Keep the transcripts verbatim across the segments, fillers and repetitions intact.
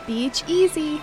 Beach easy.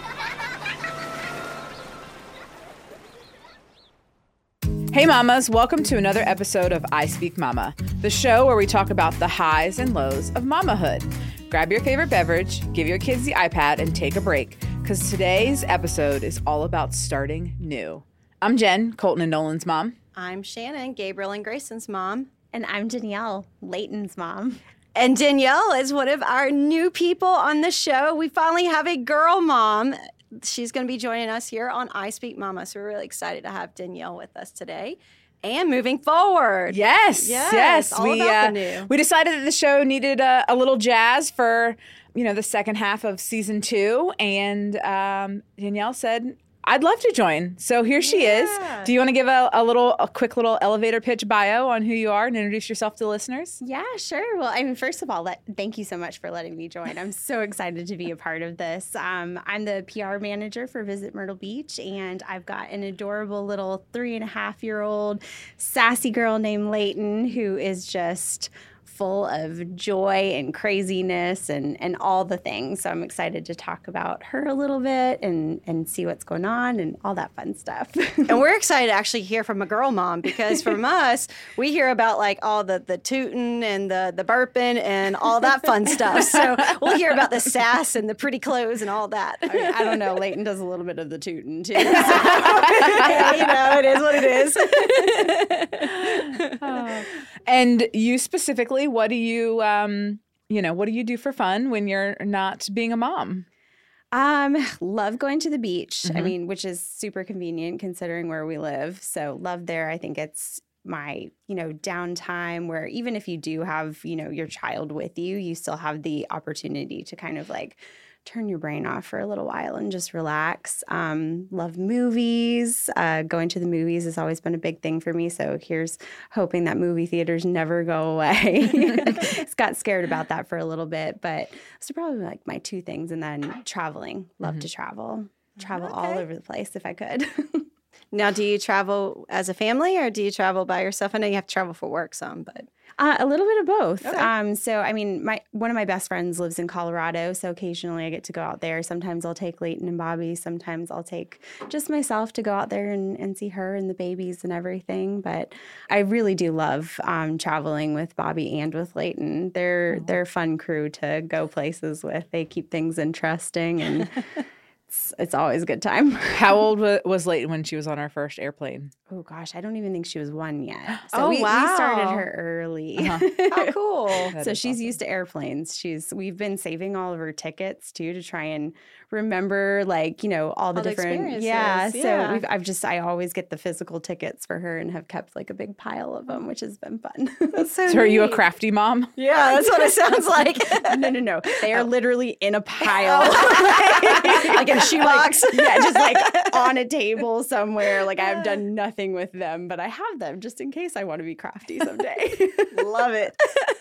Hey mamas, welcome to another episode of I Speak Mama, the show where we talk about the highs and lows of mamahood. Grab your favorite beverage, give your kids the iPad, and take a break, because today's episode is all about starting new. I'm Jen, Colton and Nolan's mom. I'm Shannon, Gabriel and Grayson's mom. And I'm Danielle, Layton's mom. And Danielle is one of our new people on the show. We finally have a girl mom. She's going to be joining us here on I Speak Mama. So we're really excited to have Danielle with us today. And moving forward. Yes, yes. yes. All we, about uh, the new. We decided that the show needed a, a little jazz for, you know, the second half of season two. And um, Danielle said, I'd love to join. So here she Yeah. is. Do you want to give a, a little, a quick little elevator pitch bio on who you are and introduce yourself to the listeners? Yeah, sure. Well, I mean, first of all, let, thank you so much for letting me join. I'm so excited to be a part of this. Um, I'm the P R manager for Visit Myrtle Beach, and I've got an adorable little three and a half year old sassy girl named Layton who is just full of joy and craziness and, and all the things. So I'm excited to talk about her a little bit and, and see what's going on and all that fun stuff. And we're excited to actually hear from a girl mom, because from us, we hear about like all the, the tooting and the, the burping and all that fun stuff. So we'll hear about the sass and the pretty clothes and all that. I, mean, I don't know. Layton does a little bit of the tooting too. So. Yeah, you know, it is what it is. Oh. And you specifically, what do you, um, you know, what do you do for fun when you're not being a mom? Um, love going to the beach. Mm-hmm. I mean, which is super convenient considering where we live. So love there. I think it's my, you know, downtime where even if you do have, you know, your child with you, you still have the opportunity to kind of like turn your brain off for a little while and just relax. Um, love movies. Uh, going to the movies has always been a big thing for me. So here's hoping that movie theaters never go away. It's got scared about that for a little bit, but those are probably like my two things. And then traveling. Love Mm-hmm. to travel. Travel Okay. all over the place if I could. Now, do you travel as a family or do you travel by yourself? I know you have to travel for work some, but. Uh, a little bit of both. Okay. Um, so, I mean, my one of my best friends lives in Colorado, so occasionally I get to go out there. Sometimes I'll take Layton and Bobby. Sometimes I'll take just myself to go out there and, and see her and the babies and everything. But I really do love um, traveling with Bobby and with Layton. They're Oh. they're a fun crew to go places with. They keep things interesting, and it's it's always a good time. How old wa- was Layton when she was on our first airplane? Oh gosh, I don't even think she was one yet. So Oh, we, wow. we started her early. Uh-huh. Oh, cool. That So is she's awesome. used to airplanes. She's we've been saving all of her tickets too to try and remember, like, you know, all the All the different experiences, yeah. yeah. So we've I've just I always get the physical tickets for her and have kept like a big pile of them, which has been fun. That's so So are you a neat. crafty mom? Yeah, that's what it sounds like. no, no, no. They are literally in a pile. Like in a shoebox. Like, yeah, just like on a table somewhere. Like I've done nothing with them, but I have them just in case I want to be crafty someday. Love it.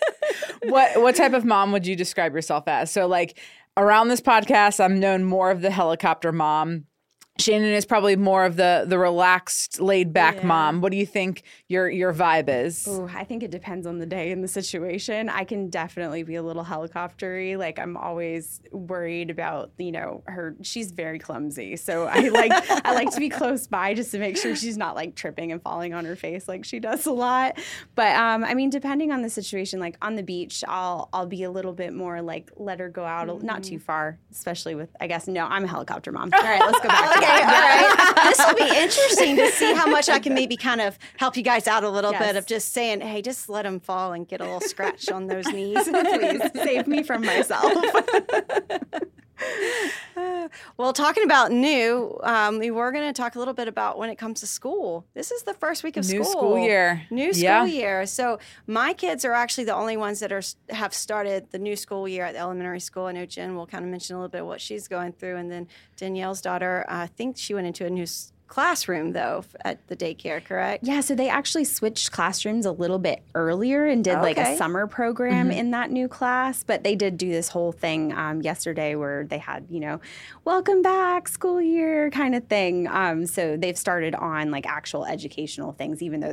What what type of mom would you describe yourself as? So like around this podcast, I'm known more of the helicopter mom. Shannon is probably more of the the relaxed, laid back Yeah. mom. What do you think your your vibe is? Ooh, I think it depends on the day and the situation. I can definitely be a little helicoptery. Like I'm always worried about, you know, her. She's very clumsy, so I like I like to be close by just to make sure she's not like tripping and falling on her face like she does a lot. But um, I mean, depending on the situation, like on the beach, I'll I'll be a little bit more like let her go out, Mm-hmm. not too far, especially with I guess no, I'm a helicopter mom. All right, let's go back. to Okay, all that. right. This will be interesting to see how much I can maybe kind of help you guys out a little Yes. bit of just saying, hey, just let them fall and get a little scratch on those knees. Please save me from myself. Well, talking about new, um, we were going to talk a little bit about when it comes to school. This is the first week of New school. school year. New school Yeah. year. So my kids are actually the only ones that are have started the new school year at the elementary school. I know Jen will kind of mention a little bit what she's going through, and then Danielle's daughter, I think she went into a new s- classroom though f- at the daycare, correct? Yeah, so they actually switched classrooms a little bit earlier and did like Okay. a summer program in that new class. But they did do this whole thing um, yesterday where they had, you know, welcome back school year kind of thing. Um, so they've started on like actual educational things, even though they're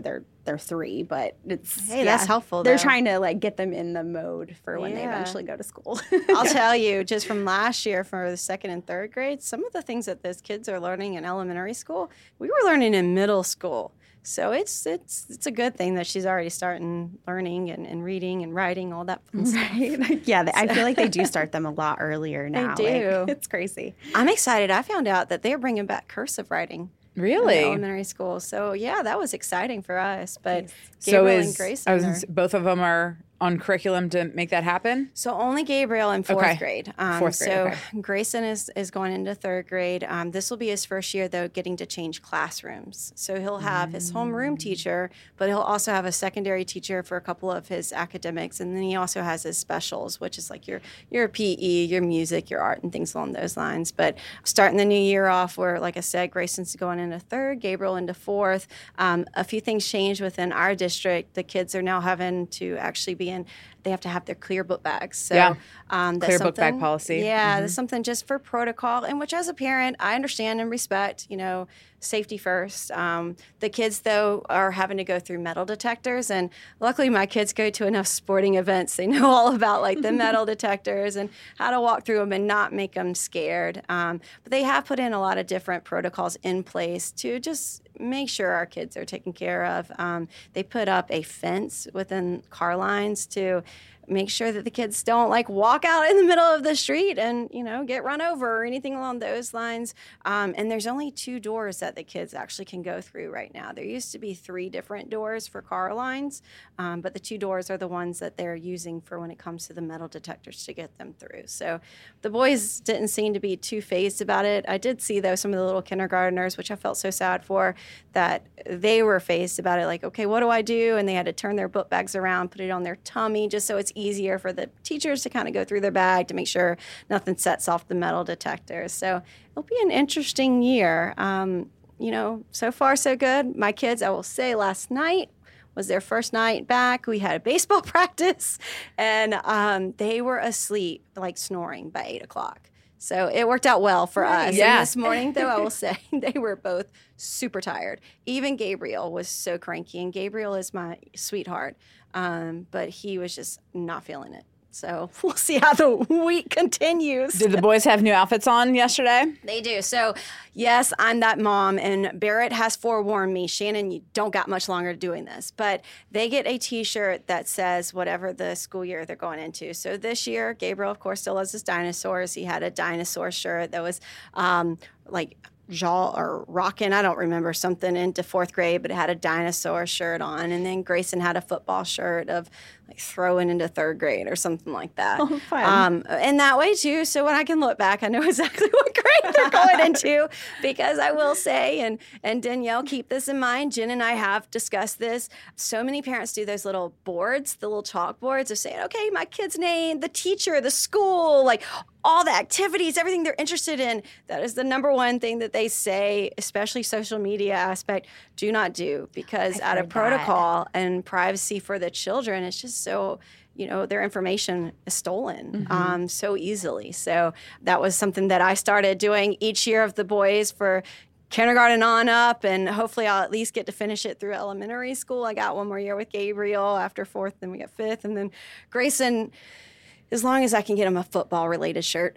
they're three, but it's Hey, that's helpful, They're though. trying to like get them in the mode for when they Yeah. eventually go to school. I'll tell you, just from last year for the second and third grade, some of the things that those kids are learning in elementary school, we were learning in middle school. So it's it's it's a good thing that she's already starting learning and, and reading and writing, all that fun stuff. Right? Yeah, they, I feel like they do start them a lot earlier now. do. Like, it's crazy. I'm excited. I found out that they're bringing back cursive writing in Really? elementary school. So yeah, that was exciting for us. But So Gabriel is and Grayson I was are- gonna say, both of them are on curriculum to make that happen? So only Gabriel in fourth Okay. grade. Um, Fourth grade, so okay. Grayson is, is going into third grade. Um, this will be his first year, though, getting to change classrooms. So he'll have his homeroom teacher, but he'll also have a secondary teacher for a couple of his academics. And then he also has his specials, which is like your, your P E, your music, your art, and things along those lines. But starting the new year off, where, like I said, Grayson's going into third, Gabriel into fourth. Um, a few things changed within our district. The kids are now having to actually be in, they have to have their clear book bags. So, Yeah. um, that's Clear book bag something- policy. Yeah, that's something just for protocol, and which as a parent, I understand and respect, you know, safety first. Um, the kids, though, are having to go through metal detectors, and luckily my kids go to enough sporting events. They know all about like the metal detectors and how to walk through them and not make them scared. Um, but they have put in a lot of different protocols in place to just make sure our kids are taken care of. Um, they put up a fence within car lines to make sure that the kids don't like walk out in the middle of the street and, you know, get run over or anything along those lines. Um, and there's only two doors that the kids actually can go through right now. There used to be three different doors for car lines, um, but the two doors are the ones that they're using for when it comes to the metal detectors to get them through. So the boys didn't seem to be too fazed about it. I did see, though, some of the little kindergartners, which I felt so sad for, that they were fazed about it. Like, okay, what do I do? And they had to turn their book bags around, put it on their tummy, just so it's easier for the teachers to kind of go through their bag to make sure nothing sets off the metal detectors. So it'll be an interesting year. Um, you know, so far so good. My kids, I will say, last night was their first night back. We had a baseball practice, and um, they were asleep, like snoring by eight o'clock. So it worked out well for us. Yeah. And this morning, though, I will say they were both super tired. Even Gabriel was so cranky, and Gabriel is my sweetheart, um, but he was just not feeling it. So we'll see how the week continues. Did the boys have new outfits on yesterday? They do. So, yes, I'm that mom, and Barrett has forewarned me, Shannon, you don't got much longer doing this. But they get a T-shirt that says whatever the school year they're going into. So this year, Gabriel, of course, still has his dinosaurs. He had a dinosaur shirt that was um, like Jaw or Rockin', I don't remember, something into fourth grade, but it had a dinosaur shirt on. And then Grayson had a football shirt of like throwing into third grade or something like that. Oh, fun. Um, and that way too. So when I can look back, I know exactly what grade they're going into, because I will say, and and Danielle, keep this in mind. Jen and I have discussed this. So many parents do those little boards, the little chalkboards of saying, okay, my kid's name, the teacher, the school, like all the activities, everything they're interested in. That is the number one thing that they say, especially social media aspect, do not do, because I've out of heard that. protocol and privacy for the children, it's just so, you know, their information is stolen Mm-hmm. um, so easily. So that was something that I started doing each year of the boys for kindergarten on up, and hopefully I'll at least get to finish it through elementary school. I got one more year with Gabriel after fourth, then we got fifth, and then Grayson, as long as I can get him a football related shirt,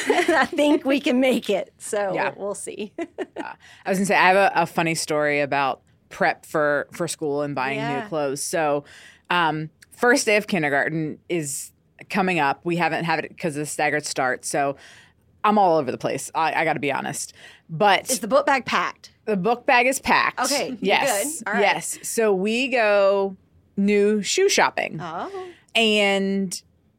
I think we can make it. So Yeah. we'll see. I was gonna say I have a, a funny story about prep for for school and buying Yeah. new clothes. So, um, first day of kindergarten is coming up. We haven't had it because of the staggered start. So, I'm all over the place. I, I got to be honest. But Is the book bag packed? the book bag is packed. Okay, you're Yes. good. All right. Yes. So we go new shoe shopping, Oh. and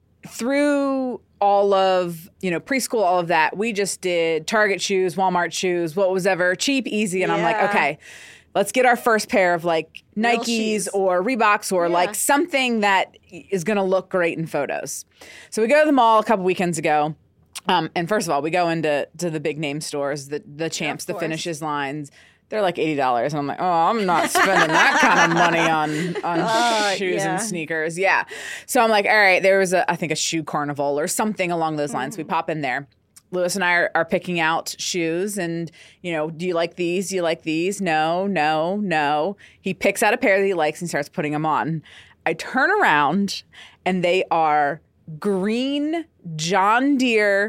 through all of, you know, preschool, all of that, we just did Target shoes, Walmart shoes, what was ever cheap, easy. And I'm like, Yeah. okay, let's get our first pair of like Real Nikes shoes. or Reeboks or Yeah. like something that is going to look great in photos. So we go to the mall a couple weekends ago. Um, and first of all, we go into to the big name stores, the the Champs, the course. Finishes lines. They're like eighty dollars. And I'm like, oh, I'm not spending that kind of money on, on Uh, shoes yeah. and sneakers. Yeah. So I'm like, all right, there was, a I think, a shoe carnival or something along those lines. Mm-hmm. We pop in there. Lewis and I are, are picking out shoes and, you know, do you like these? Do you like these? No, no, no. He picks out a pair that he likes and starts putting them on. I turn around and they are green John Deere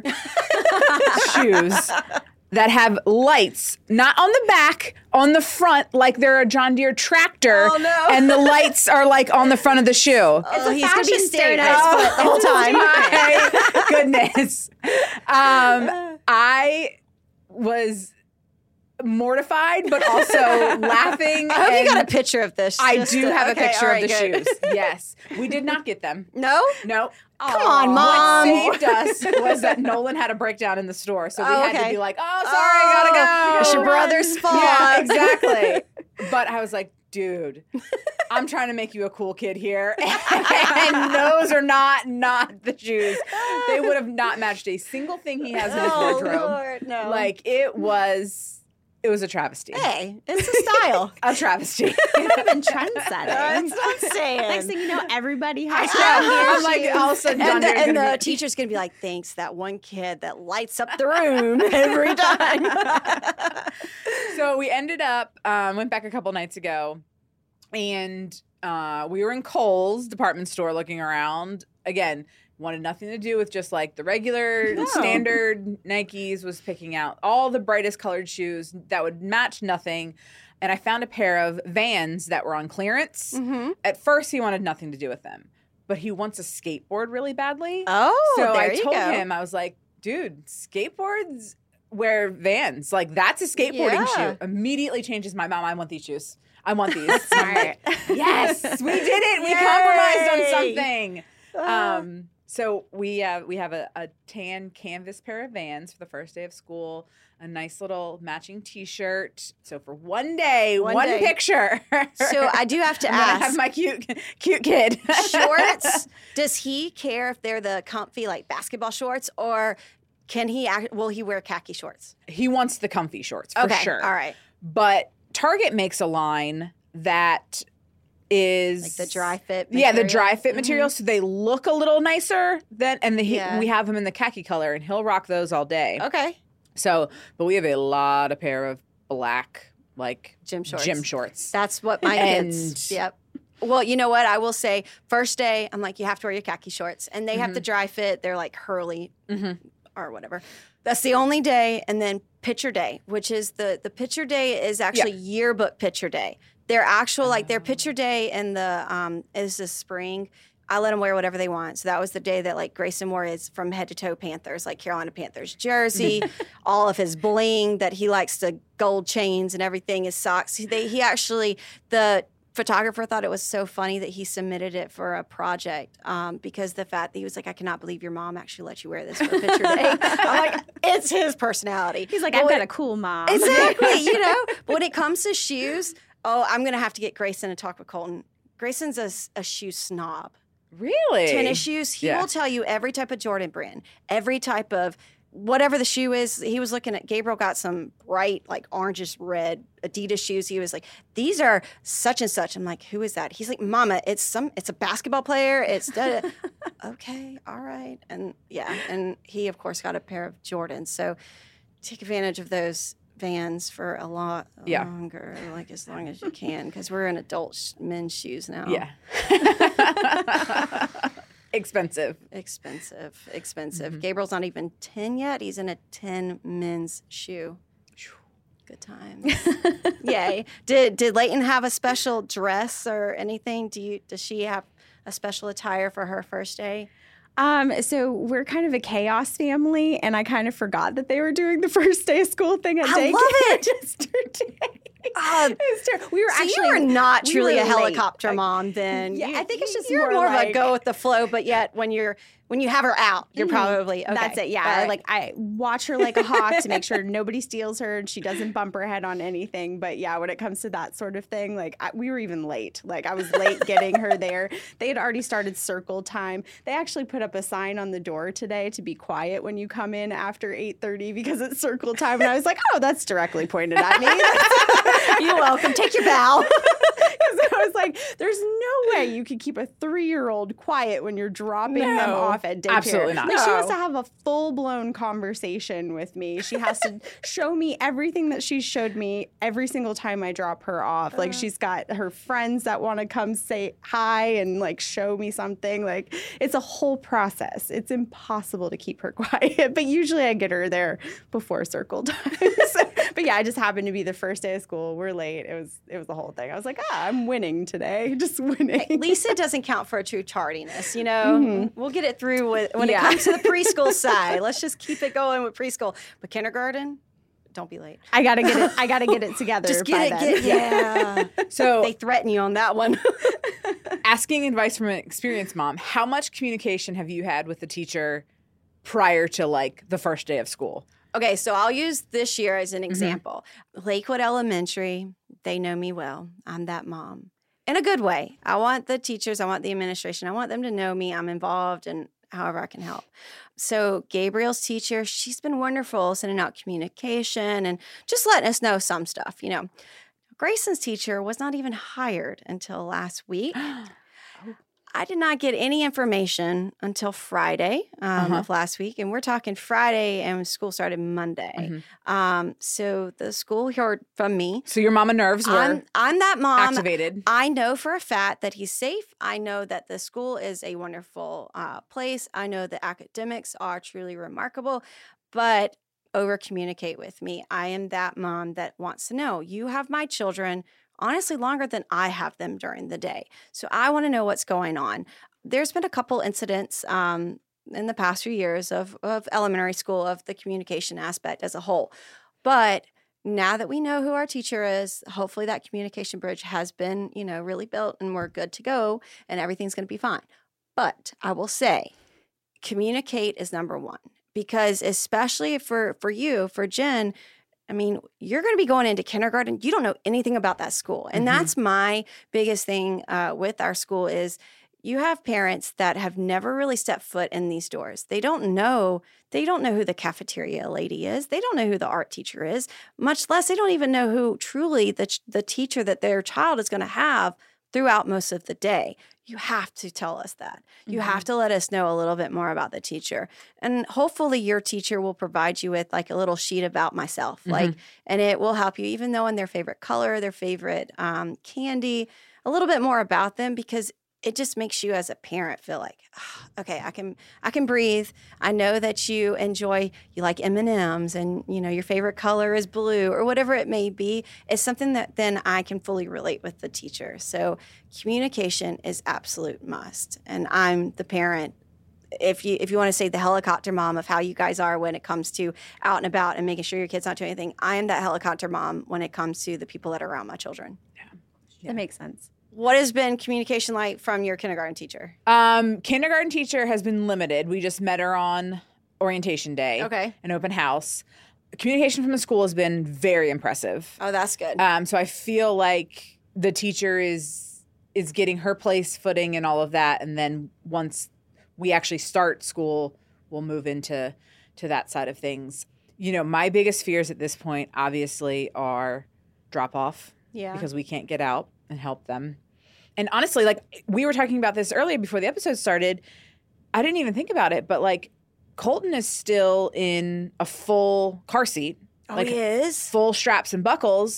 shoes that have lights, not on the back, on the front, like they're a John Deere tractor. Oh, no. And the lights are like on the front of the shoe. Oh, he's going to be staring at his Oh, foot the whole time. My goodness. Um, I was mortified, but also laughing. I hope and you got a picture of this. I just do to- have a okay, picture all of the right, good. shoes. Yes. We did not get them. No? No. Come on, Mom. What saved us was that Nolan had a breakdown in the store. So we Oh, had okay. to be like, oh, sorry, I gotta go. It's your brother's fault. Yeah, exactly. But I was like, dude, I'm trying to make you a cool kid here. And those are not not the shoes. They would have not matched a single thing he has in his Oh, wardrobe. Lord, no. Like it was it was a travesty. Hey, it's a style. A travesty. Not even trendsetting. That's what I'm saying. Next thing you know, everybody has Yeah, John Deere I'm like, shoes. all of a sudden, John and the, Deere's and gonna the be- teacher's going to be like, thanks, that one kid that lights up the room every time. So we ended up, um, went back a couple nights ago, and uh, we were in Kohl's department store looking around. Again, wanted nothing to do with just like the regular No. standard Nikes, was picking out all the brightest colored shoes that would match nothing. And I found a pair of Vans that were on clearance. Mm-hmm. At first, he wanted nothing to do with them, but he wants a skateboard really badly. Oh, so there I you told go. him, I was like, dude, skateboards wear Vans. Like, that's a skateboarding Yeah. shoe. Immediately changes my mom. I want these shoes. I want these. Smart. Yes, we did it. We Yay. compromised on something. Ah. Um, so we uh, we have a, a tan canvas pair of Vans for the first day of school, a nice little matching T-shirt. So for one day, One one, day. picture. So I do have to I'm gonna ask. have my cute cute kid. Shorts, does he care if they're the comfy like basketball shorts, or can he act, will he wear khaki shorts? He wants the comfy shorts for Okay, sure. all right. But Target makes a line that is Like the dry fit Yeah, the material? dry fit Mhm. material, so they look a little nicer than. And the, he- Yeah. we have them in the khaki color, and he'll rock those all day. Okay. So, but we have a lot of pair of black like Gym shorts. Gym shorts. That's what my And- kids. Yep. Well, you know what? I will say, first day, I'm like, you have to wear your khaki shorts, and they have Mm-hmm. the dry fit. They're like Hurley Mhm. or whatever. That's the only day, and then picture day, which is the the picture day is actually yearbook picture day. Their actual like their picture day in the um is the spring. I let them wear whatever they want. So that was the day that like Grayson wore his from head to toe Panthers, like Carolina Panthers jersey, all of his bling that he likes, the gold chains and everything, his socks. He, they, he actually, the photographer thought it was so funny that he submitted it for a project um, because the fact that he was like, I cannot believe your mom actually let you wear this for picture day. I'm like, it's his personality. He's like, But I've when- got a cool mom. Exactly, you know. But when it comes to shoes, oh, I'm gonna have to get Grayson to talk with Colton. Grayson's a, s- a shoe snob. Really? Tennis shoes, he Yeah. will tell you every type of Jordan brand, every type of whatever the shoe is. He was looking at Gabriel got some bright, like orangish red Adidas shoes. He was like, these are such and such. I'm like, who is that? He's like, Mama, it's some, it's a basketball player. It's da- da." Okay, all right, and yeah, and he of course got a pair of Jordans. So take advantage of those Vans for a lot Yeah. longer, like as long as you can, because we're in adult sh- men's shoes now. Yeah. Expensive. Expensive, expensive. Mm-hmm. Gabriel's not even ten yet. He's in a ten men's shoe. Good times. Yay. Did did Leighton have a special dress or anything? Do you does she have a special attire for her first day? Um, so we're kind of a chaos family, and I kind of forgot that they were doing the first day of school thing at I daycare love it. yesterday. Uh, It's ter- we were so actually you are not we truly were a late. helicopter Like, mom then. Yeah, You- I think it's just you're more more, of a like- go with the flow, but yet when you're when you have her out, you're Mhm. probably okay. That's it. Yeah, All I, right. like I watch her like a hawk to make sure nobody steals her and she doesn't bump her head on anything. But yeah, when it comes to that sort of thing, like I, we were even late. Like I was late getting her there. They had already started circle time. They actually put up a sign on the door today to be quiet when you come in after eight thirty because it's circle time. And I was like, oh, that's directly pointed at me. You're welcome. Take your bow. Because I was like, there's no way you could keep a three-year-old quiet when you're dropping them No. off off at daycare. Absolutely not. Like she No. has to have a full blown conversation with me. She has to show me everything that she showed me every single time I drop her off. Like she's got her friends that want to come say hi and like show me something. Like it's a whole process. It's impossible to keep her quiet. But usually I get her there before circle time. But yeah, I just happened to be the first day of school. We're late. It was it was the whole thing. I was like, ah, I'm winning today. Just winning. At least it doesn't count for a true tardiness, you know? Mm-hmm. We'll get it through with, when Yeah. it comes to the preschool side. Let's just keep it going with preschool. But kindergarten, don't be late. I gotta get it. I gotta get it together. Just by get it, then. get yeah. So They threaten you on that one. asking advice from an experienced mom, how much communication have you had with the teacher prior to like the first day of school? Okay, so I'll use this year as an example. Lakewood Elementary, they know me well. I'm that mom. In a good way. I want the teachers, I want the administration, I want them to know me. I'm involved and however I can help. So Gabriel's teacher, she's been wonderful sending out communication and just letting us know some stuff, you know. Grayson's teacher was not even hired until last week. I did not get any information until Friday um, Uh-huh. of last week. And we're talking Friday and school started Monday. Mhm. Um, so the school heard from me. So your mama nerves were I'm, I'm that mom. activated. I know for a fact that he's safe. I know that the school is a wonderful uh, place. I know the academics are truly remarkable, but over communicate with me. I am that mom that wants to know you have my children honestly longer than I have them during the day. So I want to know what's going on. There's been a couple incidents um, in the past few years of, of elementary school of the communication aspect as a whole. But now that we know who our teacher is, hopefully that communication bridge has been, you know, really built and we're good to go and everything's going to be fine. But I will say, communicate is number one because especially for, for you, for Jen, I mean, you're going to be going into kindergarten. You don't know anything about that school. And Mhm. that's my biggest thing uh, with our school is you have parents that have never really stepped foot in these doors. They don't know. They don't know who the cafeteria lady is. They don't know who the art teacher is, much less they don't even know who truly the, the teacher that their child is going to have throughout most of the day. You have to tell us that. You Mhm. have to let us know a little bit more about the teacher. And hopefully your teacher will provide you with like a little sheet about myself. Mhm. Like, and it will help you even know in their favorite color, their favorite um, candy, a little bit more about them because it just makes you as a parent feel like, "Ah, okay, I can I can breathe. I know that you enjoy, you like M and M's and, you know, your favorite color is blue or whatever it may be. It's something that then I can fully relate with the teacher. So communication is absolute must. And I'm the parent. If you if you want to say the helicopter mom of how you guys are when it comes to out and about and making sure your kid's not doing anything, I am that helicopter mom when it comes to the people that are around my children. That makes sense. What has been communication like from your kindergarten teacher? Um, kindergarten teacher has been limited. We just met her on orientation day. Okay. An open house. Communication from the school has been very impressive. Oh, that's good. Um, so I feel like the teacher is is getting her place footing and all of that, and then once we actually start school, we'll move into to that side of things. You know, my biggest fears at this point, obviously, are drop off yeah. because we can't get out and help them. And honestly, like we were talking about this earlier before the episode started, I didn't even think about it, but like Colton is still in a full car seat, Oh, like he is? full straps and buckles.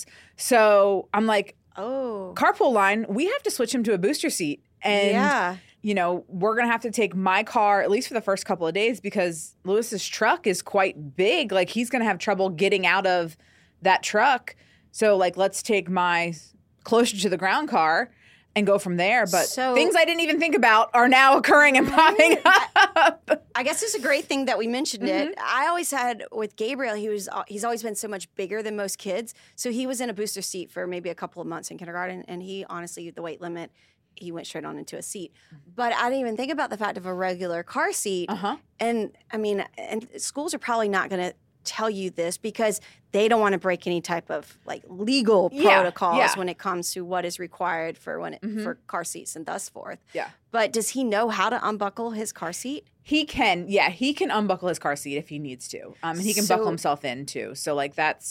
So I'm like, Oh. carpool line, we have to switch him to a booster seat. And, yeah. you know, we're going to have to take my car, at least for the first couple of days, because Lewis's truck is quite big. Like he's going to have trouble getting out of that truck. So like, let's take my closer to the ground car and go from there. But So- things I didn't even think about are now occurring and popping up. I guess it's a great thing that we mentioned it. Mm-hmm. I always had with Gabriel, he was he's always been so much bigger than most kids. So he was in a booster seat for maybe a couple of months in kindergarten, and he honestly, the weight limit, he went straight on into a seat. But I didn't even think about the fact of a regular car seat. Uh-huh. And I mean, and schools are probably not going to tell you this because they don't want to break any type of like legal Yeah, protocols yeah. when it comes to what is required for when it, Mhm. for car seats and thus forth. Yeah. But does he know how to unbuckle his car seat? He can, yeah, he can unbuckle his car seat if he needs to. Um, and he can So- buckle himself in too. So like that's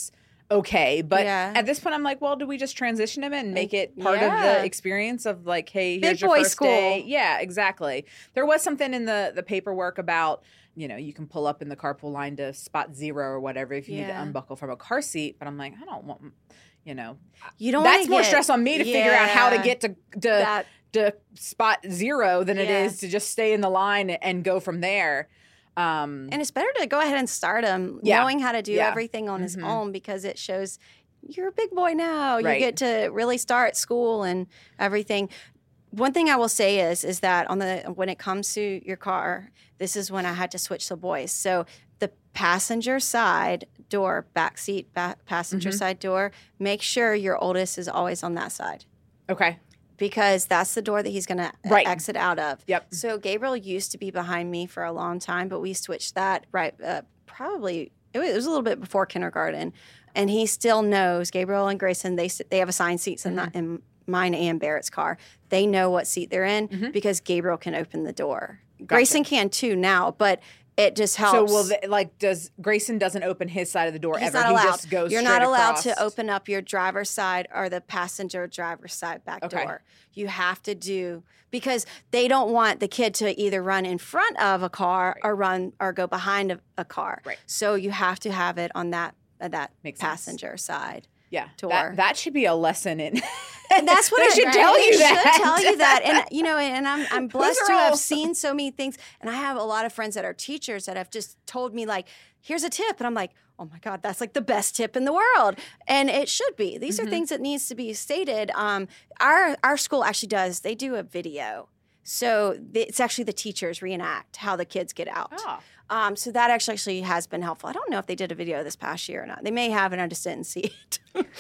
okay. But Yeah. at this point, I'm like, well, do we just transition him and make it part Yeah. of the experience of like, hey, here's Big your boy first school. day? Yeah, exactly. There was something in the the paperwork about, you know, you can pull up in the carpool line to spot zero or whatever if you need to Yeah. unbuckle from a car seat. But I'm like, I don't want, you know, You don't that's wanna more get- stress on me to figure out how to Yeah. get to to, That- to spot zero than it Yeah. is to just stay in the line and go from there. Um, And it's better to go ahead and start him Yeah. knowing how to do Yeah. everything on his Mhm. own, because it shows you're a big boy now. Right. You get to really start school and everything. One thing I will say is is that on the when it comes to your car, this is when I had to switch to boys. So the passenger side door, back seat, back passenger Mhm. side door, make sure your oldest is always on that side, okay. because that's the door that he's going to Right. exit out of. Yep. So Gabriel used to be behind me for a long time, but we switched that right uh, probably it was, it was a little bit before kindergarten, and he still knows. Gabriel and Grayson, they s- they have assigned seats in, Mm-hmm. the, in mine and Barrett's car. They know what seat they're in Mhm. because Gabriel can open the door. Grayson can too now, but it just helps. So, will the, like, does Grayson doesn't open his side of the door He's ever? not allowed. He just goes. You're straight not allowed across. to open up your driver's side or the passenger driver's side back Okay. door. You have to do because they don't want the kid to either run in front of a car or run or go behind a, a car. Right. So you have to have it on that uh, that Makes sense. passenger side. Yeah, door. that, that should be a lesson in. And that's what they it, should tell they you that. should tell you that. And you know, and I'm I'm blessed are to all- have seen so many things. And I have a lot of friends that are teachers that have just told me like, here's a tip, and I'm like, oh my God, that's like the best tip in the world. And it should be. These Mm-hmm. are things that needs to be stated. Um, our our school actually does. They do a video. So th- it's actually the teachers reenact how the kids get out. Ah. Um, so that actually actually has been helpful. I don't know if they did a video this past year or not. They may have, and I just didn't see it.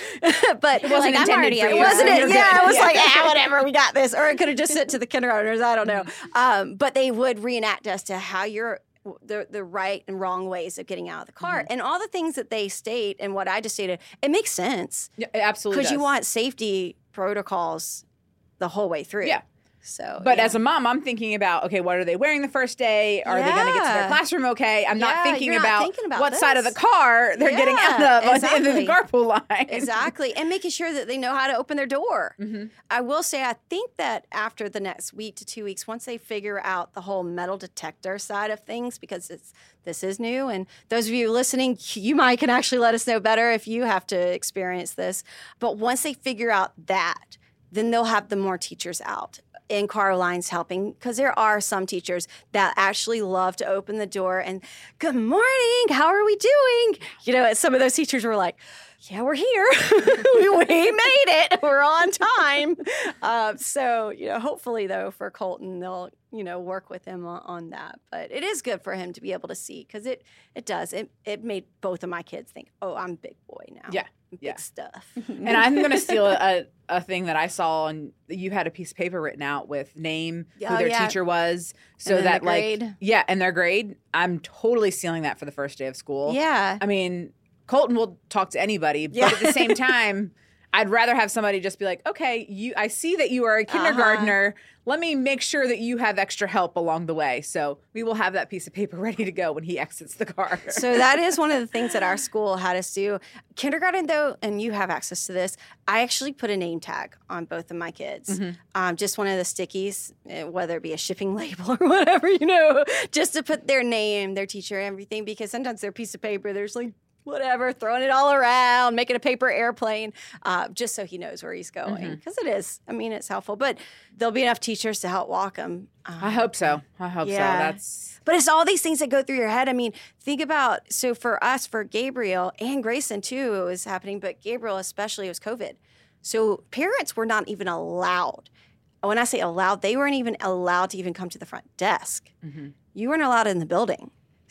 But It wasn't like, I'm intended already- for it you, wasn't so it? you're Yeah, good. I was Yeah. like, ah, whatever, we got this. Or it could have just sent to the kindergartners. I don't know. Um, but they would reenact as to how you're the the right and wrong ways of getting out of the car, Mm-hmm. and all the things that they state and what I just stated. It makes sense Yeah, it absolutely. because you does. want safety protocols the whole way through. Yeah. So, But yeah. as a mom, I'm thinking about, okay, what are they wearing the first day? Are they going to get to their Yeah. classroom okay? I'm not Yeah, thinking you're not about, thinking about what side of the this. car they're getting out Yeah, of on the end of the exactly. carpool line. Exactly. And making sure that they know how to open their door. Mhm. I will say, I think that after the next week to two weeks, once they figure out the whole metal detector side of things, because it's this is new, and those of you listening, you might can actually let us know better if you have to experience this. But once they figure out that, then they'll have the more teachers out in car lines helping, because there are some teachers that actually love to open the door and, good morning, how are we doing? You know, some of those teachers were like, yeah, we're here. we, we made it. We're on time. Uh, so, you know, hopefully, though, for Colton, they'll, you know, work with him on, on that. But it is good for him to be able to see, because it, it does. It, it made both of my kids think, oh, I'm a big boy now. Yeah, Big yeah. stuff. And I'm going to steal a, a thing that I saw, and you had a piece of paper written out with name, who Oh, their yeah. teacher was, so then that the like, grade. yeah, and their grade. I'm totally stealing that for the first day of school. Yeah. I mean, Colton will talk to anybody, Yeah. but at the same time, I'd rather have somebody just be like, okay, you, I see that you are a kindergartner. Let me make sure that you have extra help along the way. So we will have that piece of paper ready to go when he exits the car. So that is one of the things that our school had us do. Kindergarten, though, and you have access to this, I actually put a name tag on both of my kids. Mm-hmm. Um, just one of the stickies, eh, whether it be a shipping label or whatever, you know, just to put their name, their teacher, everything, because sometimes their piece of paper, there's like, whatever, throwing it all around, making a paper airplane, uh, just so he knows where he's going. Because it is, I mean, it's helpful. But there'll be enough teachers to help walk him. Um, I hope so. I hope so. Yeah. That's But it's all these things that go through your head. I mean, think about, so for us, for Gabriel and Grayson too, it was happening, but Gabriel especially, it was COVID. So parents were not even allowed. When I say allowed, they weren't even allowed to even come to the front desk. Mm-hmm. You weren't allowed in the building.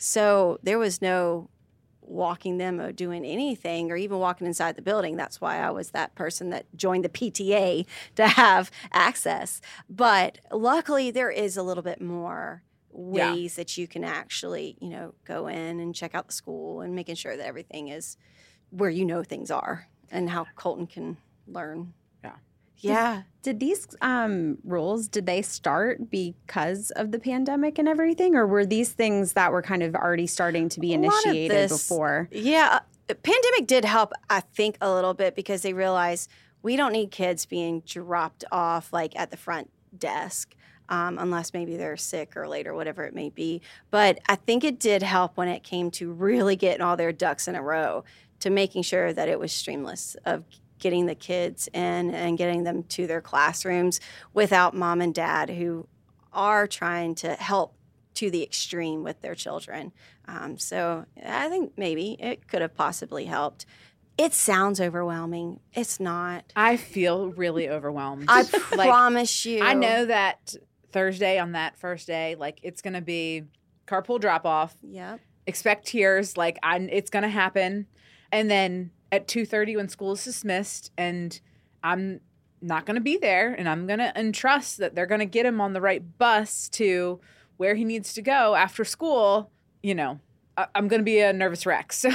So there was no walking them or doing anything or even walking inside the building. That's why I was that person that joined the P T A to have access. But luckily, there is a little bit more Yeah. ways that you can actually, you know, go in and check out the school and making sure that everything is where you know things are and how Colton can learn. Yeah. Yeah. Did these um, rules, did they start because of the pandemic and everything? Or were these things that were kind of already starting to be A lot of initiated this- before? Yeah. the pandemic did help, I think, a little bit because they realized we don't need kids being dropped off like at the front desk. Um, unless maybe they're sick or late or whatever it may be. But I think it did help when it came to really getting all their ducks in a row, to making sure that it was streamless of getting the kids in and getting them to their classrooms without mom and dad who are trying to help to the extreme with their children. Um, so I think maybe it could have possibly helped. It sounds overwhelming. It's not. I feel really overwhelmed. I Like, promise you. I know that Thursday on that first day, like it's going to be carpool drop off. Yep. Expect tears. Like I, it's going to happen. And then at two thirty when school is dismissed and I'm not going to be there and I'm going to entrust that they're going to get him on the right bus to where he needs to go after school, you know, I, I'm going to be a nervous wreck. So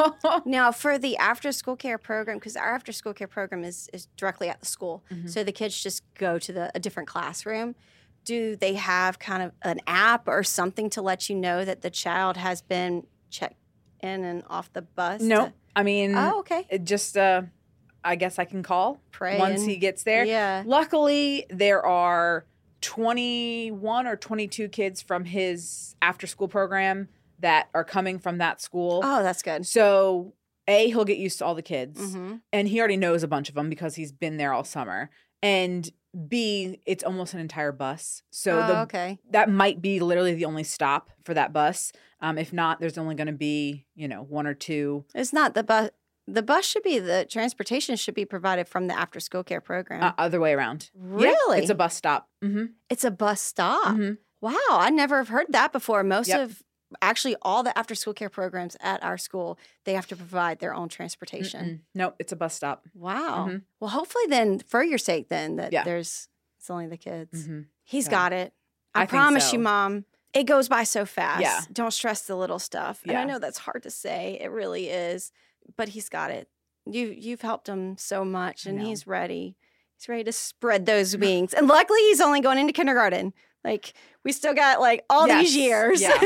now for the after school care program, because our after school care program is, is directly at the school. Mm-hmm. So the kids just go to the a different classroom. Do they have kind of an app or something to let you know that the child has been checked in and off the bus? no, to- I mean, Oh, okay. it just, uh, I guess I can call Pray once and- he gets there. Yeah. Luckily, there are twenty-one or twenty-two kids from his after school program that are coming from that school. Oh, that's good. So, A, he'll get used to all the kids. Mm-hmm. And he already knows a bunch of them because he's been there all summer. And B, it's almost an entire bus. So oh, the, okay. that might be literally the only stop for that bus. Um, if not, there's only going to be, you know, one or two. It's not the bus. The bus should be, the transportation should be provided from the after school care program. Uh, other way around. Really? Yeah, it's a bus stop. Mm-hmm. It's a bus stop. Mm-hmm. Wow, I never have heard that before. Most Yep. of, actually, all the after school care programs at our school, they have to provide their own transportation. Mm-mm. Nope, it's a bus stop. Wow. Mhm. Well, hopefully then, for your sake then, that Yeah. there's, it's only the kids. Mm-hmm. He's Yeah. got it. I, I think promise so. you, Mom. It goes by so fast. Yeah. Don't stress the little stuff. And I Yeah. know that's hard to say. It really is. But he's got it. You, you've helped him so much, I and know. he's ready. He's ready to spread those wings. And luckily, he's only going into kindergarten. Like, we still got, like, all these Yes. years. Yeah.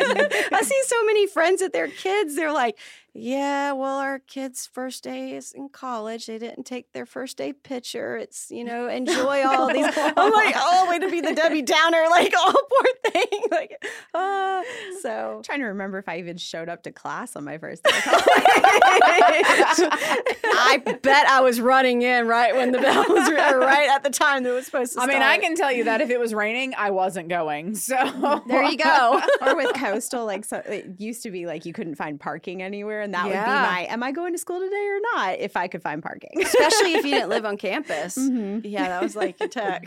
I see so many friends with their kids. They're like, yeah, well, our kid's first day is in college. They didn't take their first day picture. It's, you know, enjoy all these. I'm like, oh, way to be the Debbie Downer. Like, oh, poor thing. Like, uh, so. I'm trying to remember if I even showed up to class on my first day of college. I bet I was running in right when the bell was or right at the time that it was supposed to I start. mean, I can tell you that if it was raining, I wasn't going. So There you go. Or with Coastal, like so it used to be like you couldn't find parking anywhere, and that would Yeah. be my, am I going to school today or not? If I could find parking. Especially if you didn't live on campus. Mhm. Yeah, that was like a tech.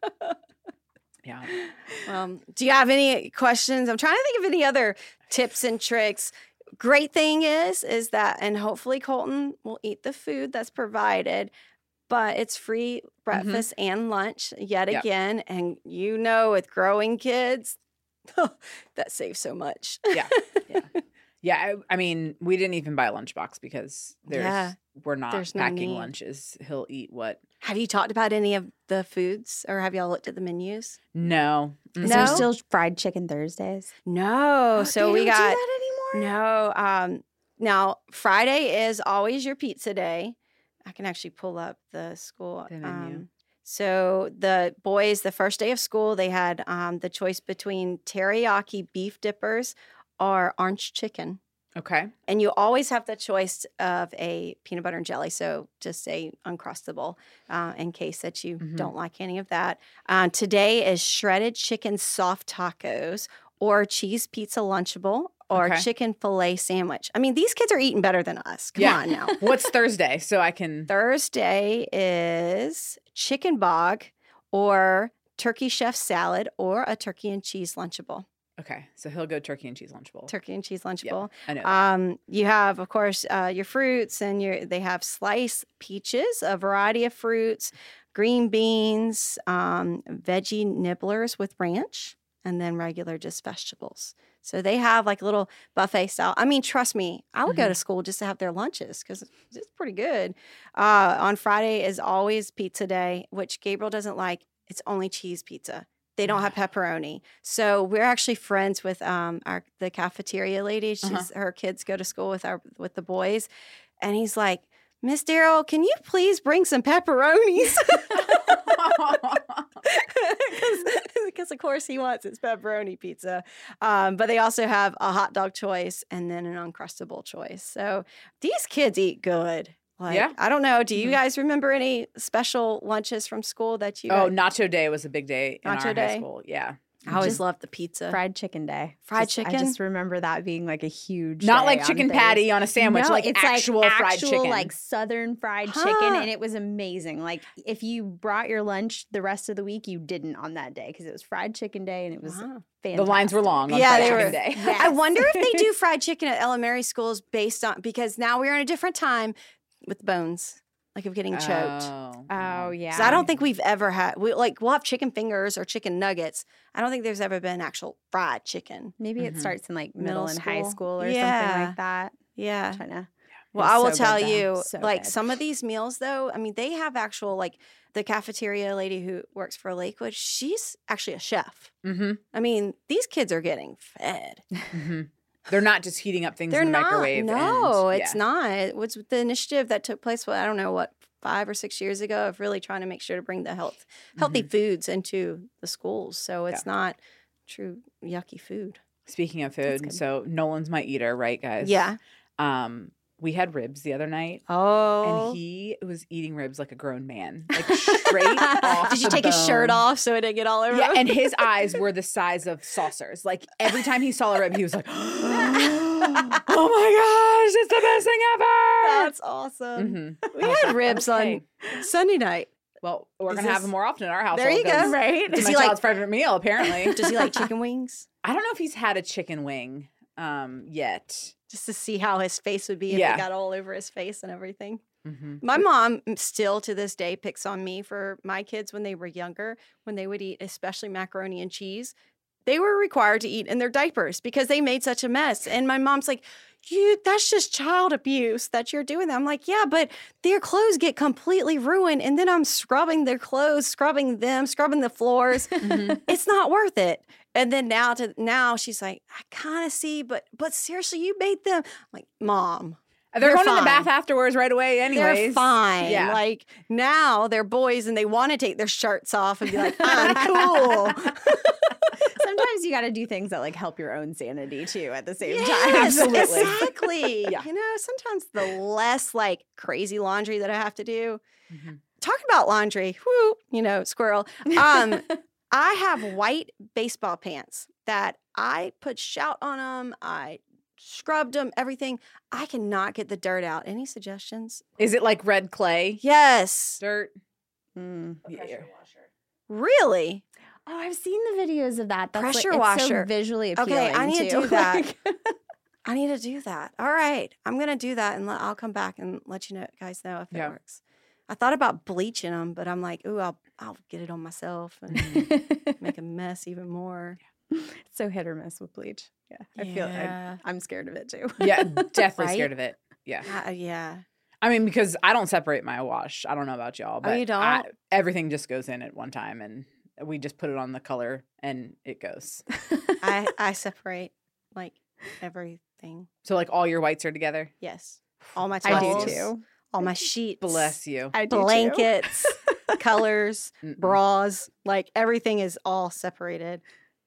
yeah. Um, do you have any questions? I'm trying to think of any other tips and tricks. Great thing is, is that, and hopefully Colton will eat the food that's provided, but it's free breakfast and lunch yet Yep. again. And you know, with growing kids, that saves so much. Yeah. Yeah. Yeah. I, I mean, we didn't even buy a lunchbox because there's Yeah. we're not There's no packing need. lunches. He'll eat what? Have you talked about any of the foods, or have y'all looked at the menus? No. Is No? there still fried chicken Thursdays? No. so They we don't do got that anymore? no. Um, now Friday is always your pizza day. I can actually pull up the school The menu. Um, so the boys, the first day of school, they had um, the choice between teriyaki beef dippers or orange chicken. Okay. And you always have the choice of a peanut butter and jelly. So just say uncrustable uh, in case that you Mhm. don't like any of that. Um, today is shredded chicken soft tacos or cheese pizza Lunchable or Okay. chicken filet sandwich. I mean, these kids are eating better than us. Come Yeah. on now. What's Thursday? So I can. Thursday is chicken bog or turkey chef salad or a turkey and cheese Lunchable. Okay. So he'll go turkey and cheese lunchable. Turkey and cheese Yeah, Lunchable. I know. that. Um, you have, of course, uh, your fruits, and your they have sliced peaches, a variety of fruits, green beans, um, veggie nibblers with ranch, and then regular just vegetables. So they have like a little buffet style. I mean, trust me, I would go to school just to have their lunches because it's pretty good. Uh, on Friday is always pizza day, which Gabriel doesn't like. It's only cheese pizza. They don't have pepperoni. So we're actually friends with um our the cafeteria lady. She's Uh-huh. her kids go to school with our with the boys. And he's like, Miss Darrell, can you please bring some pepperonis? Because of course he wants his pepperoni pizza. Um, but they also have a hot dog choice and then an Uncrustable choice. So these kids eat good. Like, Yeah. I don't know. Do you Mhm. guys remember any special lunches from school that you? Oh, guys- Nacho Day was a big day in Nacho our Day? high school. Yeah. I always Just loved the pizza. Fried chicken day. Fried Just- I chicken? just remember that being like a huge Not day like on chicken things. patty on a sandwich, No, like it's actual like fried actual, chicken. like Southern fried Huh. chicken, and it was amazing. Like if you brought your lunch the rest of the week, you didn't on that day because it was fried chicken day, and it was Wow. fantastic. The lines were long on Yeah, fried they chicken were. day. Yes. I wonder if they do fried chicken at elementary schools based on because now we're in a different time with bones, like of getting choked. Oh, Oh yeah. 'Cause I don't think we've ever had we like we'll have chicken fingers or chicken nuggets. I don't think there's ever been actual fried chicken. Maybe Mhm. it starts in like Middle middle and high school? school or Yeah. something like that. Yeah. Trying to. Well, It's I will so tell good, though. you, So like good. some of these meals, though. I mean, they have actual like the cafeteria lady who works for Lakewood. She's actually a chef. Mm-hmm. I mean, these kids are getting fed. Mm-hmm. They're not just heating up things They're in the not. microwave. No, and, it's yeah. not. It was the initiative that took place. Well, I don't know what five or six years ago of really trying to make sure to bring the health healthy Mhm. foods into the schools. So it's not true yucky food. Speaking of That's food, good. so Nolan's my eater, right, guys? Yeah. Um, we had ribs the other night, Oh. and he was eating ribs like a grown man, like straight off. Did you the take his shirt bone. off so it didn't get all over? Yeah, him? and his eyes were the size of saucers. Like every time he saw a rib, he was like, "Oh my gosh, it's the best thing ever!" That's awesome. Mhm. We I was had like, ribs okay. on Sunday night. Well, we're Is gonna have this- them more often in our household. There you go. 'cause Right? It's Does my he like- child's favorite meal, apparently. Does he like chicken wings? I don't know if he's had a chicken wing um, yet. Just to see how his face would be if Yeah. it got all over his face and everything. Mm-hmm. My mom still to this day picks on me for my kids when they were younger, when they would eat, especially macaroni and cheese. They were required to eat in their diapers because they made such a mess. And my mom's like, you, that's just child abuse that you're doing that. I'm like, yeah, but their clothes get completely ruined. And then I'm scrubbing their clothes, scrubbing them, scrubbing the floors. Mm-hmm. It's not worth it. And then now to now she's like, I kind of see, but but seriously, you made them. I'm like, Mom. They're, They're going to the fine. bath afterwards right away anyways. They're fine. Yeah. Like now they're boys and they want to take their shirts off and be like, I'm cool. Sometimes you got to do things that like help your own sanity too at the same time. Yes, Absolutely. exactly. Yeah. You know, sometimes the less like crazy laundry that I have to do. Mhm. Talking about laundry, whoo, you know, squirrel. Um, I have white baseball pants that I put shout on them. I scrubbed them, everything. I cannot get the dirt out. Any suggestions? Is it like red clay? Yes. Dirt? Mm. Yeah. Really? Oh, I've seen the videos of that. That's Pressure like, it's washer. So visually appealing. Okay, I need to too. do that. Like- I need to do that. All right. I'm going to do that and let, I'll come back and let you know, guys know if Yeah. it works. I thought about bleaching them, but I'm like, ooh, I'll I'll get it on myself and make a mess even more. so hit or miss with bleach. Yeah, I feel I, Yeah. I'm scared of it too. Yeah, definitely Right? scared of it. Yeah. Uh, yeah. I mean, because I don't separate my wash. I don't know about y'all, but Oh, you don't? I, everything just goes in at one time and we just put it on the color and it goes. I I separate like everything. So like all your whites are together? Yes. All my I do towels, too. all my sheets. Bless you. I do too. Blankets, colors, Mm-mm. bras, like everything is all separated.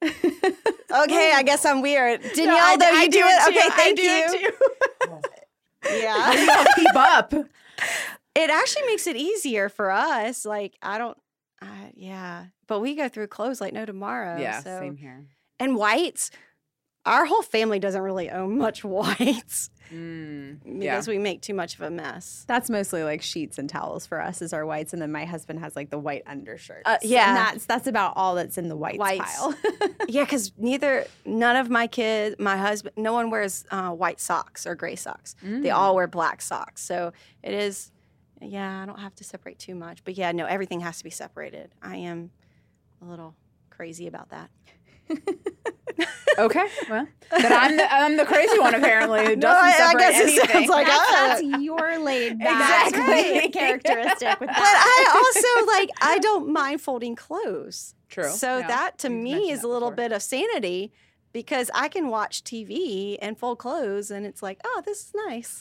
Okay, I guess I'm weird. Danielle, I- though, I you do do it. it too. Okay, I thank do you. it How do Yeah. y'all keep up? It actually makes it easier for us. Like, I don't, I, yeah. But we go through clothes like no tomorrow. Yeah, so. same here. And whites, our whole family doesn't really own much whites Mm, yeah. because we make too much of a mess. That's mostly like sheets and towels for us is our whites, and then my husband has like the white undershirts. Uh, yeah. and that's that's about all that's in the whites, Whites. pile. Yeah, because neither, none of my kids, my husband, no one wears uh, white socks or gray socks. They Mm. all wear black socks. So it is, yeah, I don't have to separate too much. But yeah, no, everything has to be separated. I am a little crazy about that. Okay, well, then I'm the, I'm the crazy one apparently who doesn't I- I separate guess it anything. sounds like That's, I- that's your laid back Exactly. characteristic with But that. I also like I don't mind folding clothes. True. So Yeah. that to You've me mentioned is that a little before. bit of sanity because I can watch T V and fold clothes and it's like, oh, this is nice.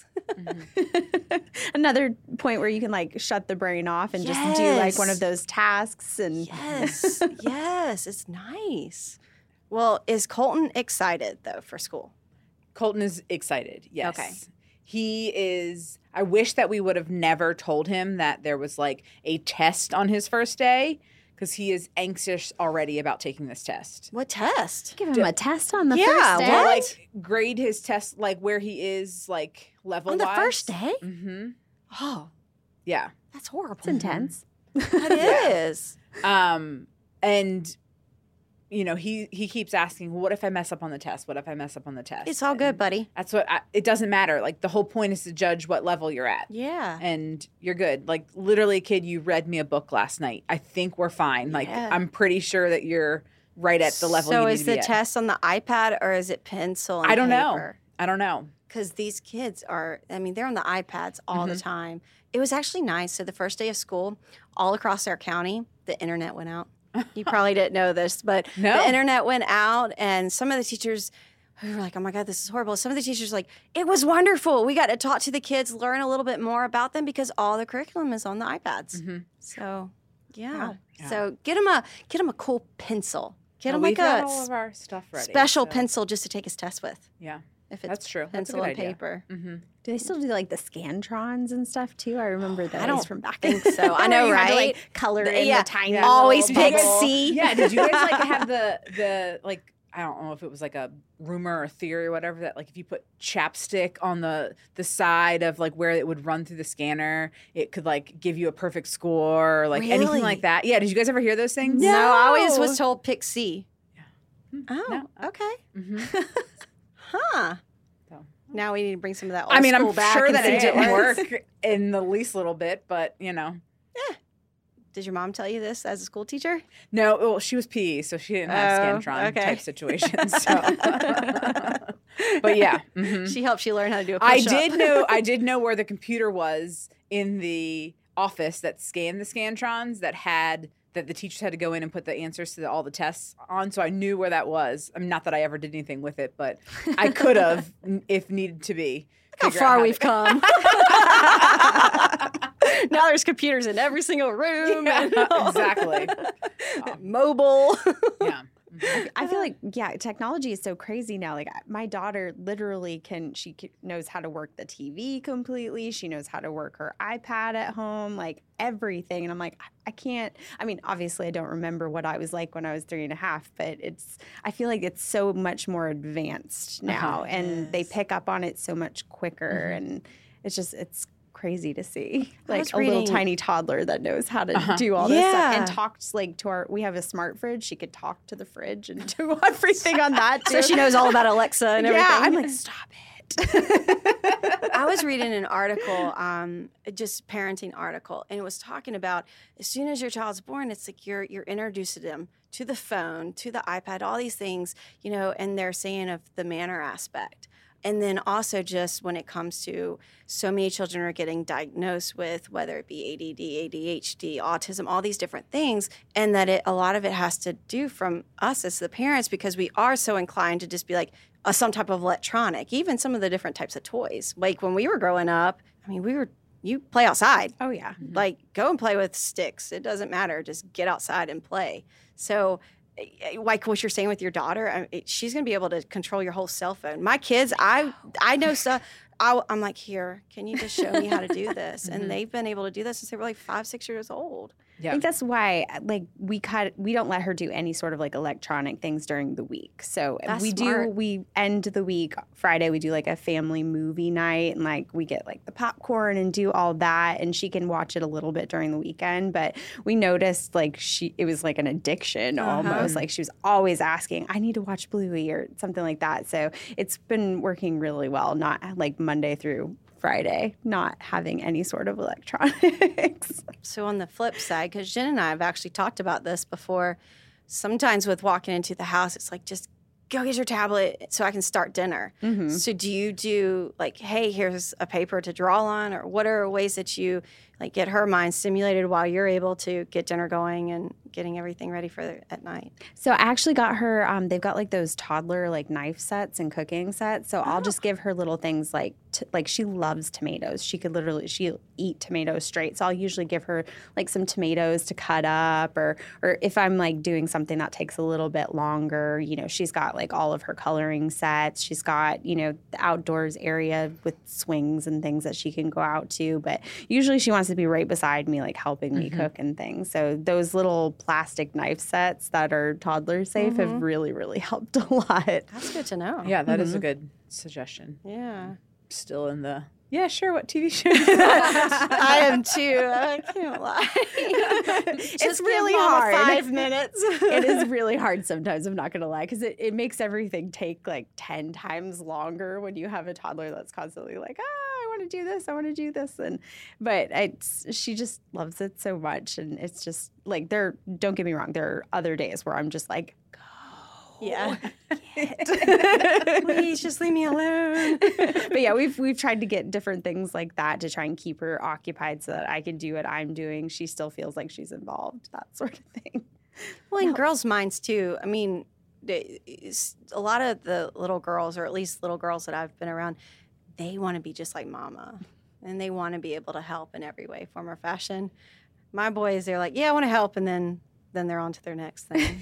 Another point where you can like shut the brain off and just do like one Yes. of those tasks and Yes. yes, it's nice. Well, is Colton excited though for school? Colton is excited. Yes. Okay. He is. I wish that we would have never told him that there was like a test on his first day because he is anxious already about taking this test. What test? give him a test on the Yeah, first day. To what? like grade his test, like where he is, like level On the first day? Mm-hmm. Oh, Yeah. that's horrible. It's intense. It is. Um, and you know, he he keeps asking, "What if I mess up on the test? What if I mess up on the test?" It's all good, And buddy. That's what I, it doesn't matter. Like the whole point is to judge what level you're at. Yeah. And you're good. Like literally, kid, you read me a book last night. I think we're fine. Like Yeah. I'm pretty sure that you're right at the level So you need is to be the at. test on the iPad or is it pencil and I don't know. paper? I don't know. Because these kids are, I mean, they're on the iPads all Mm-hmm. the time. It was actually nice. So the first day of school, all across our county, the internet went out. You probably didn't know this, but No. the internet went out, and some of the teachers who were like, "Oh my God, this is horrible." Some of the teachers were like, "It was wonderful. We got to talk to the kids, learn a little bit more about them because all the curriculum is on the iPads." Mm-hmm. So, yeah. Wow. Yeah. So get them a get them a cool pencil. Get No, them we've like got a all of our stuff ready. special so- pencil just to take his test with. Yeah. If it's That's true. That's a pencil good and idea. paper. Mm-hmm. Do they still do like the Scantrons and stuff too? I remember those don't from back think then. so. I know, Where you had to, right? like, color The- in yeah. the tiny Yeah. Always little pick bubble. C. Yeah. Did you guys like have the the like? I don't know if it was like a rumor or theory or whatever that like if you put chapstick on the the side of like where it would run through the scanner, it could like give you a perfect score or like Really? anything like that. Yeah. Did you guys ever hear those things? No, I always No. was told pick C. Oh, No. okay. Mm-hmm. Huh. So. Now we need to bring some of that old I mean, school I'm back sure and that it see didn't works. work in the least little bit, but you know. Did your mom tell you this as a school teacher? No, well, she was P E, so she didn't have Oh, Scantron okay. type situations. So. But yeah, mhm. She helped you learn how to do a I push-up. did know. I did know where the computer was in the office that scanned the Scantrons that had that the teachers had to go in and put the answers to the, all the tests on. So I knew where that was. I mean, not that I ever did anything with it, but I could have if needed to be. Look figure how out far to- we've come. Now there's computers in every single room. Yeah, and exactly. Mobile. Yeah. Mhm. I feel like, yeah, technology is so crazy now. Like, my daughter literally can, she c- knows how to work the T V completely. She knows how to work her iPad at home, like everything. And I'm like, I- I can't, I mean, obviously, I don't remember what I was like when I was three and a half, but it's, I feel like it's so much more advanced now. Uh-huh. And they Yes. pick up on it so much quicker. And it's just, it's crazy to see I like was a little reading- tiny toddler that knows how to Uh-huh. do all this stuff and Yeah. talks like to our, we have a smart fridge. She could talk to the fridge and do everything on that too. So she knows all about Alexa and everything. Yeah, I'm like, stop it. I was reading an article, um, just parenting article, and it was talking about as soon as your child's born, it's like you're you're introducing them to the phone, to the iPad, all these things, you know, and they're saying of the manner aspect. And then also just when it comes to so many children are getting diagnosed with whether it be A D D, A D H D, autism, all these different things, and that it a lot of it has to do from us as the parents because we are so inclined to just be like uh, some type of electronic, even some of the different types of toys. Like when we were growing up, I mean, we were you play outside. Oh yeah. Like, go and play with sticks. It doesn't matter. Just get outside and play. So, eh, like what you're saying with your daughter, I it- she's going to be able to control your whole cell phone. My kids, I I know stuff. I, I'm like, here, can you just show me how to do this? And they've been able to do this since they were like five, six years old. I Yeah. think that's why, like, we cut, we don't let her do any sort of like electronic things during the week. So That's we smart. do, we end the week Friday, we do like a family movie night and like we get like the popcorn and do all that. And she can watch it a little bit during the weekend. But we noticed like she, it was like an addiction Uh-huh. almost. Like she was always asking, I need to watch Bluey or something like that. So it's been working really well, not like Monday through Friday, not having any sort of electronics. So on the flip side, because Jen and I have actually talked about this before, sometimes with walking into the house, it's like just go get your tablet so I can start dinner. Mm-hmm. So do you do like, hey, here's a paper to draw on, or what are ways that you like get her mind stimulated while you're able to get dinner going and getting everything ready for the, at night? So I actually got her, um, they've got like those toddler like knife sets and cooking sets. So oh. I'll just give her little things like, t- like she loves tomatoes. She could literally, she'll eat tomatoes straight. So I'll usually give her like some tomatoes to cut up, or, or if I'm like doing something that takes a little bit longer, you know, she's got like all of her coloring sets. She's got, you know, the outdoors area with swings and things that she can go out to. But usually she wants to be right beside me, like helping me mm-hmm. cook and things. So those little plastic knife sets that are toddler safe mm-hmm. have really, really helped a lot. That's good to know. Yeah, that mm-hmm. is a good suggestion. Yeah. Still in the, yeah, sure, what T V show? I am too. I can't lie. It's really hard. Five minutes. It is really hard sometimes, I'm not going to lie, because it, it makes everything take like ten times longer when you have a toddler that's constantly like, ah, I want to do this, I want to do this. And but it's, she just loves it so much. And it's just like, there, don't get me wrong, there are other days where I'm just like, yeah. Please just leave me alone. But yeah, we've we've tried to get different things like that to try and keep her occupied so that I can do what I'm doing. She still feels like she's involved, that sort of thing. Well, in girls' minds too. I mean, a lot of the little girls, or at least little girls that I've been around, they want to be just like mama, and they want to be able to help in every way, form, or fashion. My boys, they're like, yeah, I want to help, and then then they're on to their next thing.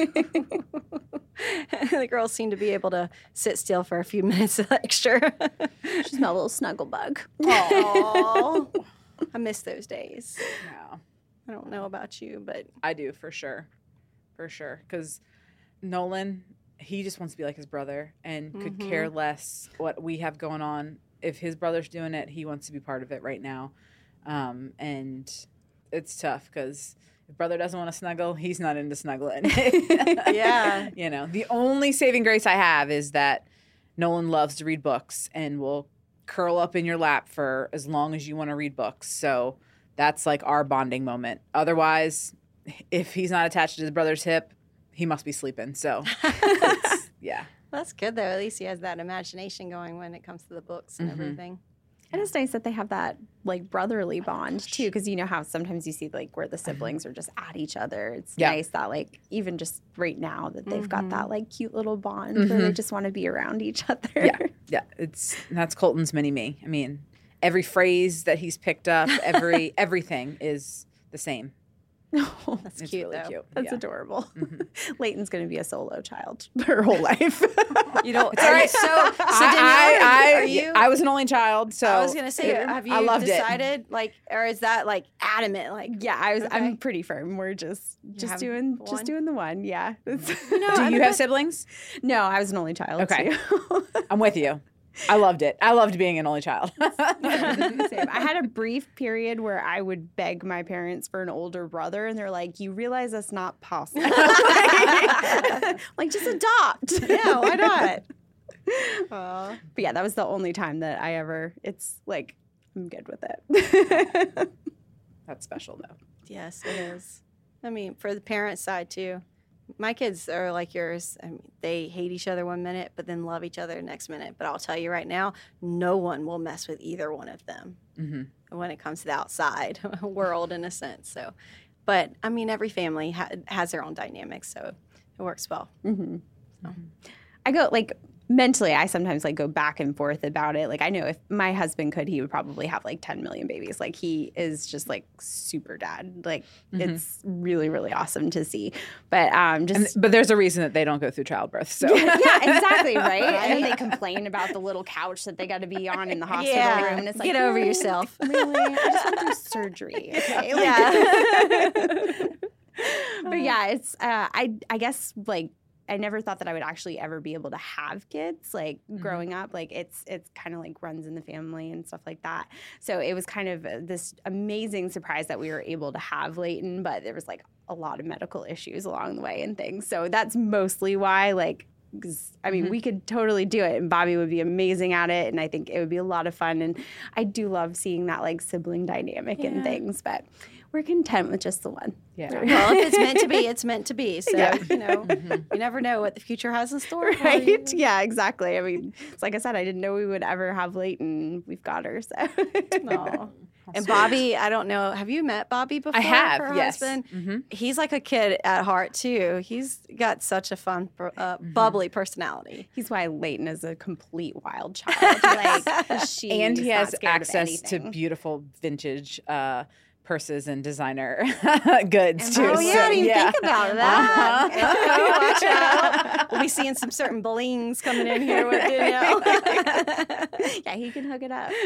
So. The girls seem to be able to sit still for a few minutes extra. She's my little snuggle bug. Aww. I miss those days. Yeah. I don't know about you, but I do, for sure. For sure. Because Nolan, he just wants to be like his brother and mm-hmm. could care less what we have going on. If his brother's doing it, he wants to be part of it right now. Um, and it's tough because if brother doesn't want to snuggle, he's not into snuggling. Yeah. You know, the only saving grace I have is that Nolan loves to read books and will curl up in your lap for as long as you want to read books. So that's like our bonding moment. Otherwise, if he's not attached to his brother's hip, he must be sleeping. So, it's, yeah. That's good, though. At least he has that imagination going when it comes to the books and mm-hmm. everything. And it's nice that they have that, like, brotherly bond, too, because you know how sometimes you see, like, where the siblings are just at each other. It's yeah. nice that, like, even just right now that they've mm-hmm. got that, like, cute little bond mm-hmm. where they just want to be around each other. Yeah, yeah. It's that's Colton's mini-me. I mean, every phrase that he's picked up, every everything is the same. Oh, that's it's cute, really though. cute. That's yeah. adorable. Mm-hmm. Leighton's going to be a solo child her whole life. You know, it's all right. So, so I, Danielle, I, are you? I was an only child, so I was going to say, have you I loved decided, it. like, or is that like adamant? Like, yeah, I was. okay. I'm pretty firm. We're just just doing one? just doing the one. Yeah. You know, Do I you mean, have siblings? No, I was an only child. Okay, too. I'm with you. I loved it. I loved being an only child. Same. I had a brief period where I would beg my parents for an older brother, and they're like, "You realize that's not possible. Like, just adopt." Yeah, why not? Aww. But yeah, that was the only time that I ever. It's like I'm good with it. That's special, though. Yes, it is. I mean, for the parent side too. My kids are like yours. I mean, they hate each other one minute, but then love each other next minute. But I'll tell you right now, no one will mess with either one of them mm-hmm. when it comes to the outside world, in a sense. So, but I mean, every family ha- has their own dynamics, so it works well. Mm-hmm. So. I go like. Mentally, I sometimes like go back and forth about it. Like, I know if my husband could, he would probably have like ten million babies. Like, he is just like super dad. Like, mm-hmm. it's really, really awesome to see. But um, just and, but there's a reason that they don't go through childbirth. So yeah, exactly, right. And then they complain about the little couch that they got to be on in the hospital yeah. room. And it's like, get over really? yourself. Really, I just want to do surgery. Okay, like, yeah. But yeah, it's uh, I I guess like. I never thought that I would actually ever be able to have kids, like mm-hmm. growing up. Like it's it's kind of like runs in the family and stuff like that. So it was kind of this amazing surprise that we were able to have Leighton, but there was like a lot of medical issues along the way and things. So that's mostly why, like, 'cause, I mean, mm-hmm. we could totally do it, and Bobby would be amazing at it, and I think it would be a lot of fun. And I do love seeing that like sibling dynamic yeah. and things, but we're content with just the one. Yeah. Well, if it's meant to be, it's meant to be. So, Yeah. you know, you never know what the future has in store. for Right? you. Yeah, exactly. I mean, it's like I said, I didn't know we would ever have Leighton. We've got her, so. Aw. And Bobby, I don't know. Have you met Bobby before? I have, her yes. husband? Mm-hmm. He's like a kid at heart too. He's got such a fun, uh, bubbly personality. He's why Leighton is a complete wild child. Like she And he has not scared of access to anything. beautiful vintage uh, purses and designer goods too. Oh so, yeah, I didn't yeah. think about that. Uh-huh. Watch out. We'll be seeing some certain blings coming in here with Danielle. Yeah, he can hook it up.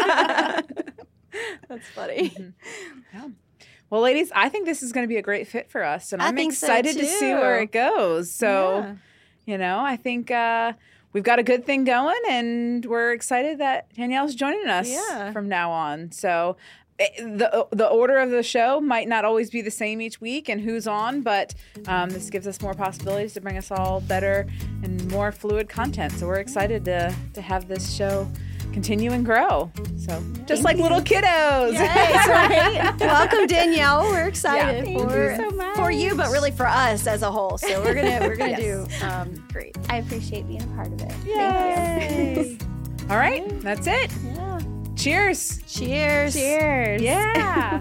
That's funny. Yeah. Well, ladies, I think this is going to be a great fit for us, and I I'm think so, excited to see where too. it goes. So, Yeah. you know, I think uh, we've got a good thing going, and we're excited that Danielle's joining us Yeah. from now on. So, it, the the order of the show might not always be the same each week, and who's on, but um, this gives us more possibilities to bring us all better and more fluid content. So, we're excited to to have this show continue and grow. So, just like little kiddos. That's right. Welcome, Danielle. We're excited Thank for you so much. for you, but really for us as a whole. So we're gonna we're gonna Yes. do um, great. I appreciate being a part of it. Yay. All right, that's it. Yeah. Cheers. Cheers. Cheers. Yeah.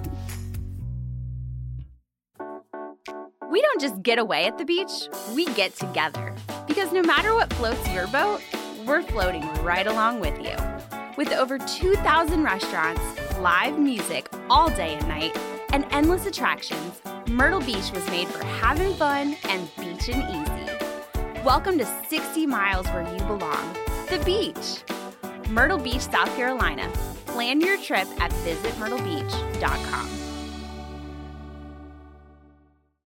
We don't just get away at the beach, we get together. Because no matter what floats your boat, we're floating right along with you. With over two thousand restaurants, live music all day and night, and endless attractions, Myrtle Beach was made for having fun and beachin' easy. Welcome to sixty miles where you belong, the beach. Myrtle Beach, South Carolina. Plan your trip at visit myrtle beach dot com.